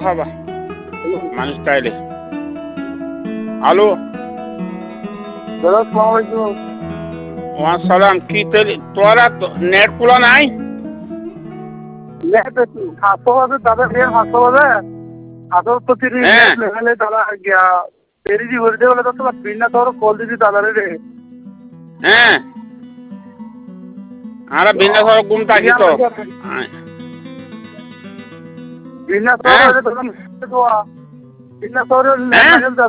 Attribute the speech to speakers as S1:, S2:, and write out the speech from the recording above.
S1: হবা মানুষ তাইলে হ্যালো
S2: দাদা আসসালামু আলাইকুম।
S1: ওয়াসালাম কি তোরা নেট খোলা নাই
S2: নেট হাসপাতালে দাদা নিয়ে হাসপাতালে হাসপাতাল প্রতিদিন নেট লেভেলে দাদা গিয়া পেরিজি করে দেবলে তো তোমার বিনা তোর কল দিদি দাদারে রে
S1: হ্যাঁ আরে বিনা সর ঘুম থাকি তো
S2: বিনা তোর বিনা তোর